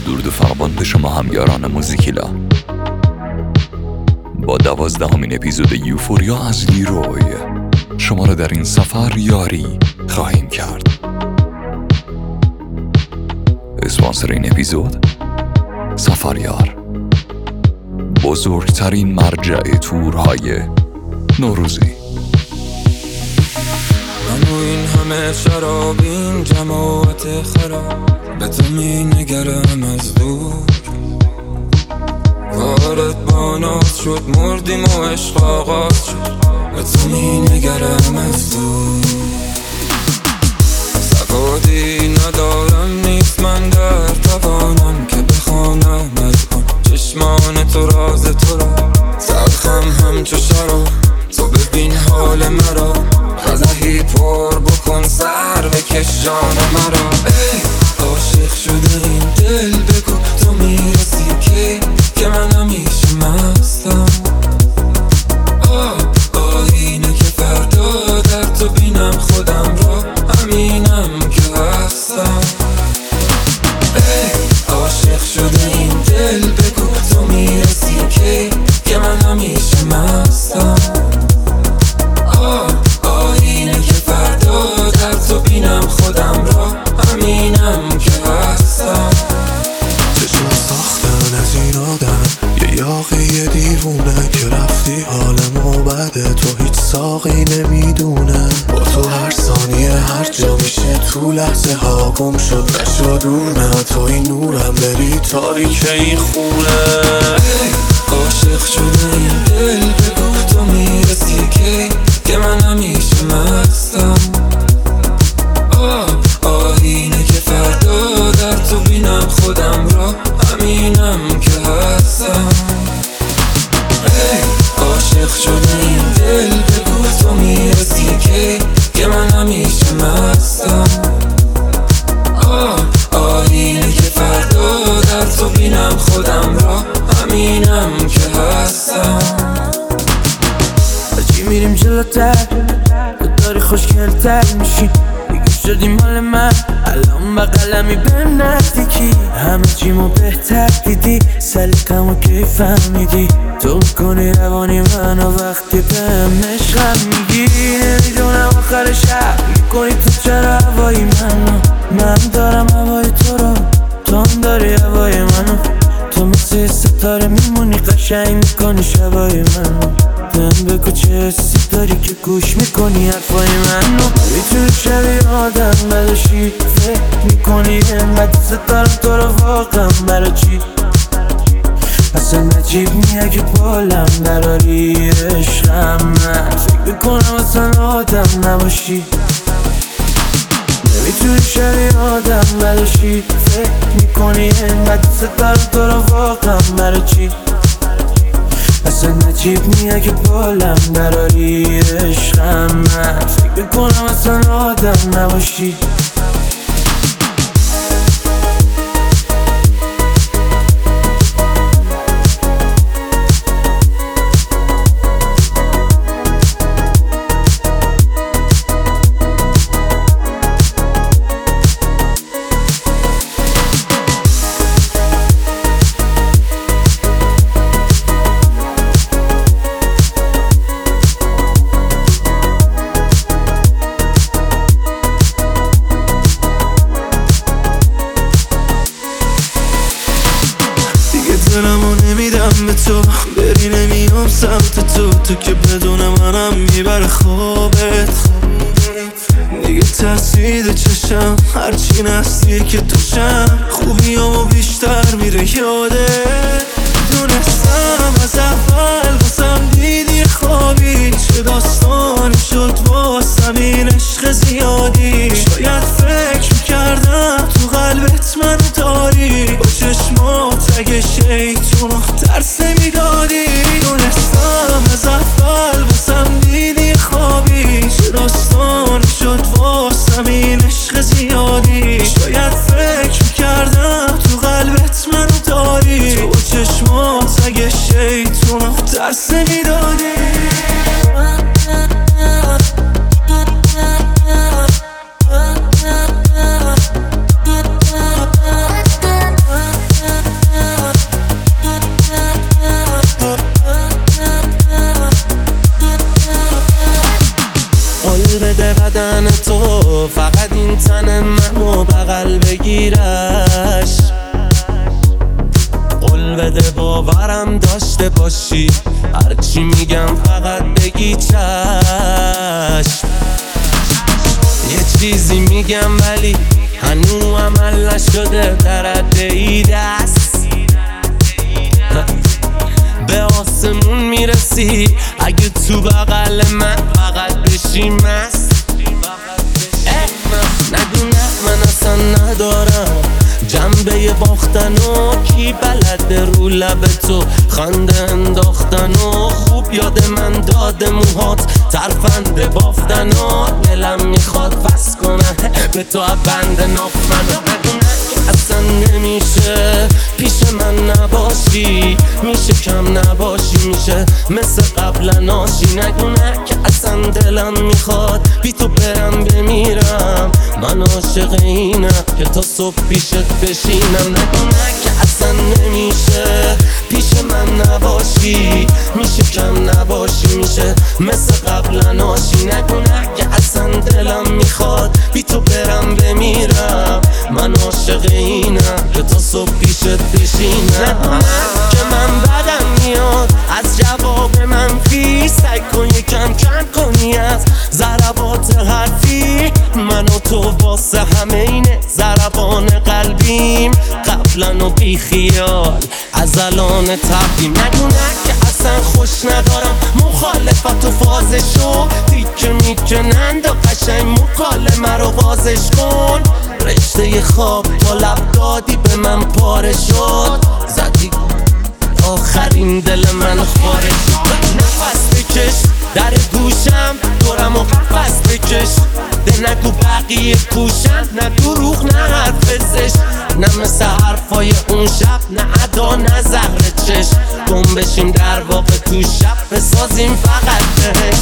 درود فراوان به شما همیاران موزیکیلا. با 12مین اپیزود یوفوریا از لیروی شما را در این سفر یاری خواهیم کرد. اسپانسر این اپیزود سفریار، بزرگترین مرجع تورهای نوروزی. منو این همه شرابین جماعت خراب، به تو می نگرم از دور. وارد با ناز شد مردیم و عشق آغاز شد، به تو می نگرم از دور. سوادی ندارم نیست من در توانم که بخوانم از آن چشمان تو راز تو را. تلخم همچو شراب تو ببین حال مرا، قدحی پر بکن سر بکش جان مرا. ای عاشق شده این دل بگو تو میرسی که من همیشه مستم. آینه که فردا در تو بینم خودم را، همینم که هستم. ای عاشق شده این دل بگو تو میرسی که من همیشه مستم. آینه که فردا در تو بینم خودم را، همینم که هستم. چشم ساختن از این آدم یه یاقی دیوونه که رفتی حالمو بده، تو هیچ ساقی نمیدونه. با تو هر ثانیه هر جا میشه تو لحظه ها گم شد، نشد دور نه تو این نورم بری تاریک این خونه. عاشق شده این دل بگو تو میرسی که من همیشه مستم. آینه که فردا در تو بینم خودم را، همینم که هستم. عاشق شده این دل بگو تو میرسی که من همیشه مستم. آینه که فردا در تو بینم خودم را، همینم که هستم. هرچی میریم جلوتر تو داری خوشگلتر میشی، دیگه شدی مال من الان بقلمی بهم نزدیکی. همه چیمو بهتر دیدی، سلیقمو کی فهمیدی. تو میکنی روانی منو وقتی بهم عشقم میگی. نمیدونم آخر شب میکنی تو چرا هوای منو، من دارم هوای تو رو، تو هم داری هوای منو. تو مثل ستاره میمونی قشنگ میکنی شبای منو. بهم بگو چه حسی داری که گوش میکنی حرفای منو. میتونی شبیه آدم بداشی، فکر میکنی انقدر ستارم تو رو واقعا برا چی. اصلا نجیب نیه که بالم دراری عشقم. من فکر میکنم اصلا آدم نباشی. نمیتونی شبیه آدم بداشی، فکر میکنی انقدر ستارم تو رو واقعا برا چی. اصلا نجیب نیه که بالم دراری عشقم. من فکر میکنم اصلا آدم نباشی. دلمو نمیدم به تو، بری نمیام سمت تو که بدون منم میبره خوابت. دیگه ترسیده چشم هرچی نزدیک توشم، خوبیامو بیشتر میره یادت. دونستم از اول واسم دیدی خوابی، چه داستانی شد واسم این عشق زیادی. شاید فکر میکردم تو قلبت منو داری، با چشمات اگه شیطونو ترس نمیدادی. دونستم از اول واسم دیدی خوابی، چه داستانی شد واسم این عشق زیادی. شاید فکر میکردم تو قلبت منو داری، تو با چشمات اگه شیطونو ترس نمیدادی. بغل بگیرش، قول بده باورم داشته باشی، هرچی میگم فقط بگی چشم. یه چیزی میگم ولی هنو عمل نشده، در عده دست به آسمون میرسی اگه تو بغل من فقط بشی مست. نگو نه من اصلا ندارم جنبه باختن و کی بلده رو لب تو خنده انداختن و خوب یاد من داده موهات ترفنده بافتن و دلم میخواد فس کنه به تو بند ناف منو. نگو نه اصلا نمیشه پیش من نباشی، میشه کم نباشی، میشه مثل قبل ناشی. نگو نه که اصلا دلم میخواد بی تو برم بمیرم، من عاشق اینم که تا صبح پیشت بشینم. نگو نه که اصلا نمیشه پیش من نباشی، میشه کم نباشی، میشه مثل قبل ناشی. نگو نه که اصلا دلم میخواد بی تو برم بمیرم، من عاشق اینم که تا صبح پیشت بشینم. که من بدم میاد از جواب منفی، سعی کن یکم کم کنی از ضربات حرفی، من و تو واسه همه اینه ضربان قلبیم، قبلا و بی خیال از الان تقدیم. نگو نه که اصلا خوش ندارم مخالفت و فازشو، تیکه میکنند و قشنگ مکالمه رو بازش کن. رشته خواب تا لب دادی به من پاره شد، زدی آخرین دل من خاره شد. نفس بکش در گوشم دورم و قفس بکش، ده نگو بقیه کوشن، نه دروغ نه حرف زشت، نه مثل حرفای اون شب، نه ادا نه زهر چشم. گم بشیم در واقع تو شب بسازیم فقط بهش.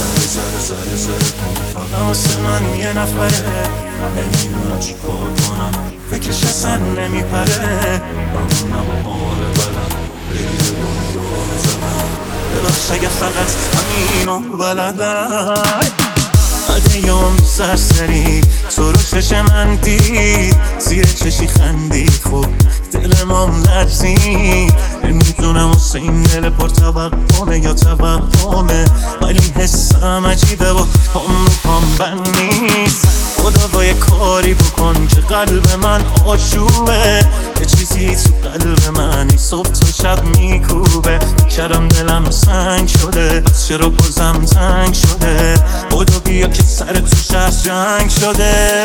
زره فقط واسه من یه نفره، نمیدونم چی کار کنم فکرش اصلا نمیپره. بمونم و حال بلم بگیره دنیا رو زدم، ببخش اگه فقط همینو بلدم. عدیام سرسری تو رو چش من دید، زیر چشی خندید، خوب دل مام لرزید. نمیدونم واسه این دل پر توقعه یا توهمه، ولی حسم عجیبه و پام رو پام بند نیست. خدا با یه کاری بکن که قلب من آشوبه، یه چیزی تو قلب من صبح تا شب میکوبه. کردم دلم سنگ شده، چرا بازم تنگ شده، خدا بیا که سر تو شهر جنگ شده.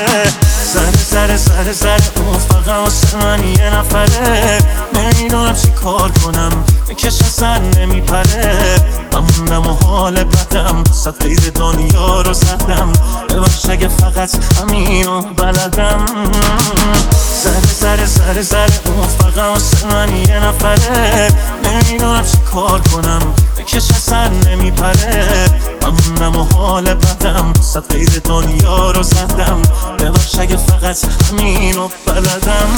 سر اون فقط واسه من یه نفره، نمیدونم چی کار کنم بکش اصلا نمیپره. بموندم و حال بدم صد قید دنیا رو زدم، ببخش اگه فقط همینو بلدم. سر اون فقط واسه من یه نفره، نمیدونم چی کار کنم بکش اصلا نمیپره. بموندم و حال بدم صد قید دنیا رو زدم، ببخش اگه فقط همینو بلدم.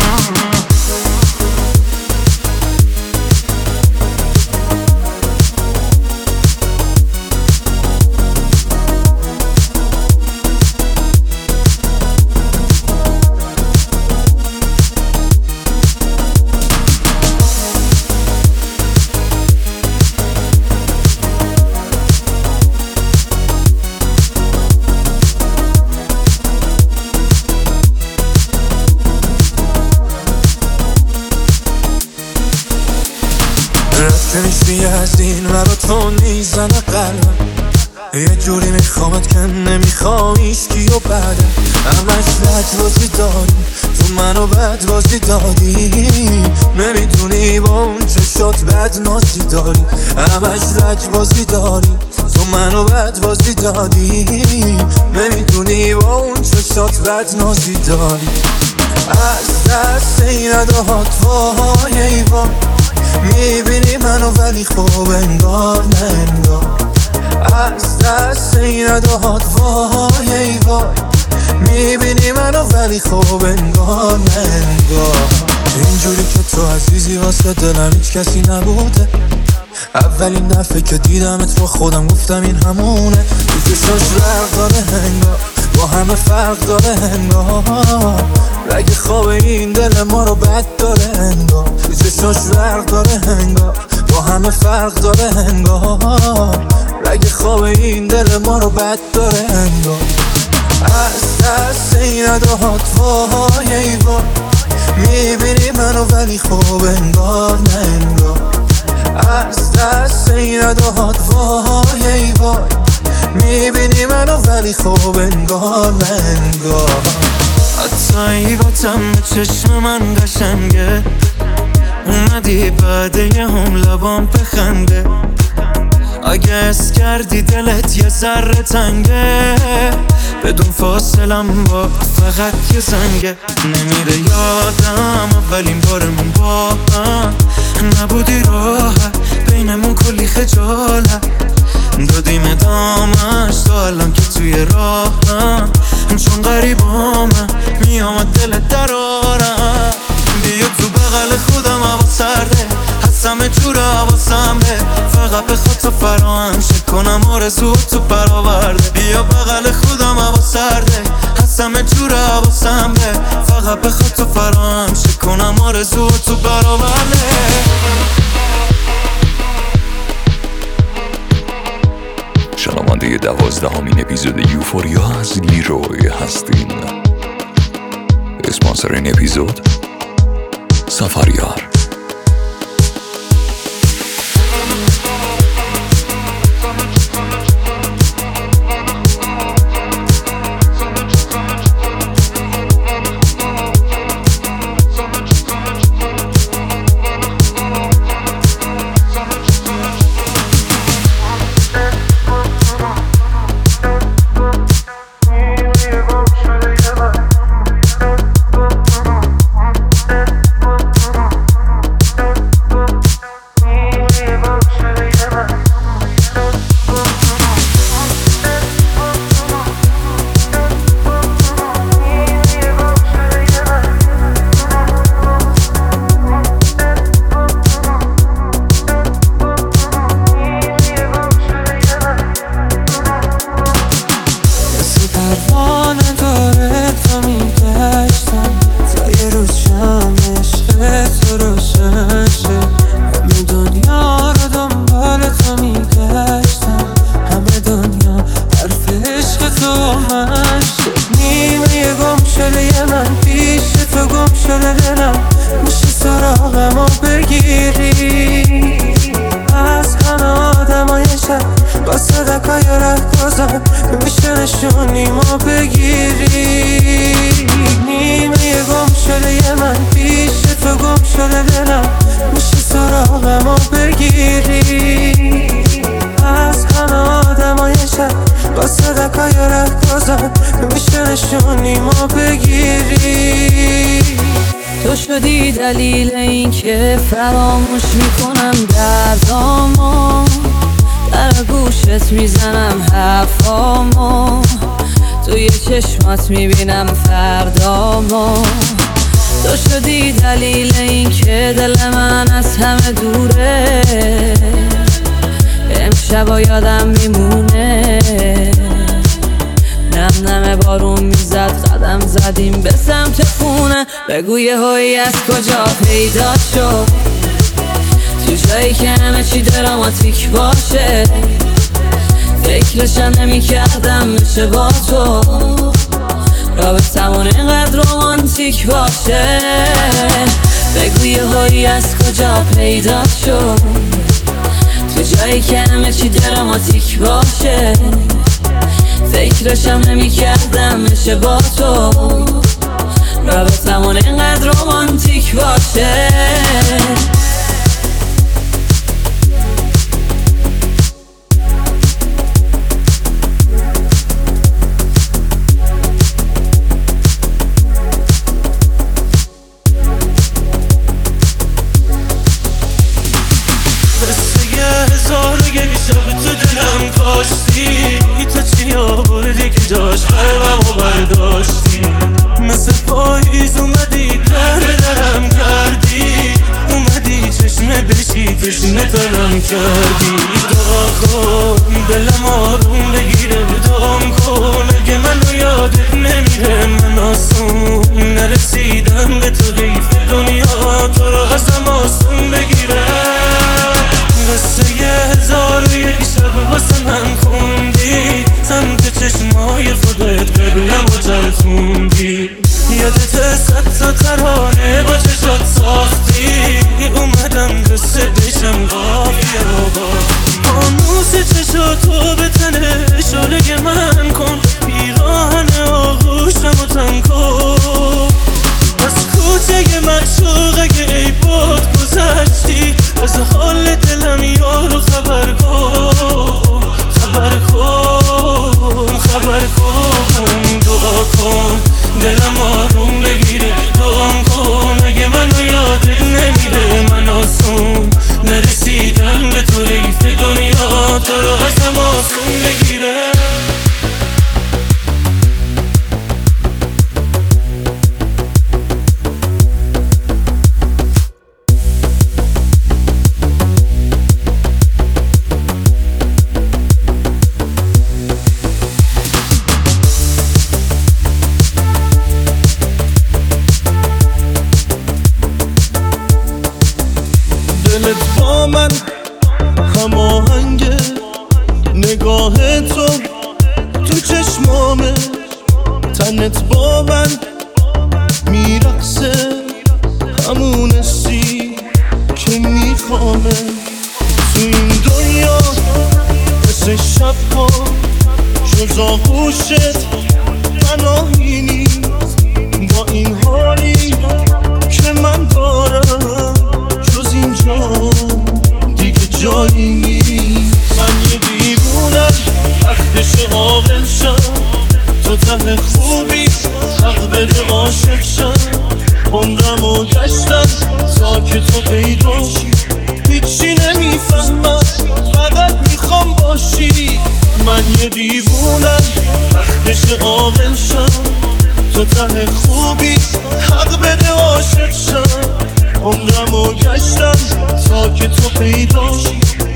نیستی از این ورا تو میزنه قلبم، یه جوری میخوامت که نمیخوایش کی و بعدم. همش لجبازی داری تو منو بدبازی دادی، نمیدونی با اون چشات بدنازی داری. همش لجبازی داری تو منو بدبازی دادی، نمیدونی با اون چشات بدنازی داری. از دست این ادهات وای ایوان، میبینی منو ولی خوب انگار نه انگار. از دست این ادهات وای ای وای، میبینی منو ولی خوب انگار نه انگار. اینجوری که تو عزیزی واسه دلم هیچ کسی نبوده، اولین دفعه که دیدمت با خودم گفتم این همونه. تو چشاش رق داره انگار، با همه فرق داره انگار، رگ خواب این دل ما رو بد داره انگار، چشاش ورق داره انگار، با همه فرق داره انگار، رگ خواب این دل ما رو بد داره انگار. از دست این اداهات وای ای وای، میبینی منو ولی خوب انگار نه انگار. از دست این اداهات وای ای وای، میبینی منو ولی خوب انگار نه انگار. حتی ای با تم چشم من قشنگه، اومدی بعد یه هم لبام بخنده، اگه اس کردی دلت یه ذره تنگه، بدون فاصلم با فقط یه زنگه. نمیره یادم اولین بارمون با هم، نبودی راحت بینمون کلی خجالت، دادیم ادامش تا الان که توی راهم، چون غریبامم میامد دلت درارم. بیا تو بغل خودم هوا سرده، همه جور حواسم به، فقط بخواد تو فراهم شه کنم آرزو تو برآورده. بیا بغل خودم هوا سرده، همه جور حواسم به، فقط بخواد تو فراهم شه کنم آرزو تو برآورده. شنونده 12مین اپیزود یوفوریا از لیروی هستین. اسپانسر این اپیزود سفریار. میشه نشونی ما بگیری، نیمه گم شده من پیش تو گم شده دلم، میشه سراغ ما بگیری. از همه آدمای شب با صدقای رهگذر میشه نشونی ما بگیری. تو شدی دلیل این که فراموش میکنم دردامو، در گوشت میزنم حرفامو، توی چشمات میبینم فردامو. تو شدی دلیل این که دل من از همه دوره، امشبا یادم میمونه. نم نم بارون میزد قدم زدیم به سمت خونه، بگو یه هایی از کجا پیدا شد، تو جایی که همه چی دراماتیک باشه. فکرشم نمی کردم میشه با تو رابطمون اینقدر رومانتیک باشه. بگو یه هایی از کجا پیدا شد، تو جایی که همه چی دراماتیک باشه. فکرشم نمی کردم میشه با تو رابطمون اینقدر رومانتیک باشه. داشت قلبمو برداشتی، مثل پاییز اومدی درم کردی، اومدی چشمه بشی تشنه تنم کردی. دعا کن دلم آروم بگیره، دعام کن اگه منو یاد موندی. یادت صد تا ترانه با چشات ساختی، اومدم قصه بشم قافیه رو با فانوس چشاتو به تنه شاله من کن، پیراهن آغوشم و تن کن. از کوچه معشوقه ای بود گذشتی، از حال دلم یارو خبر کن، خبر کن، خبر کن. دعا کن دلم آروم بگیره، دعا کن اگه منو یادت نمیره. من آسون نرسیدم به تو ریف دنیا، تو رو قسم آسون بگیره. دلت با من هماهنگه، نگاه تو تو چشمامه، تنت با من میرقصه، همون حسی که میخوامه. تو این دنیا مثل شبها جز آغوشت پناهی نیست، با این حالی که من دارم جز اینجا دیگه جایی نیست. من یه دیوونم وقتش عاقل شم، تو ته خوبی حق بده عاشق شم. عمرمو گشتم تا که تو پیدا شی، هیچی نمیفهمم فقط میخوام باشی. من یه دیوونم وقتش عاقل شم، تو ته خوبی حق بده عاشق شم. عمرمو گشتم تا که تو پیدا شی،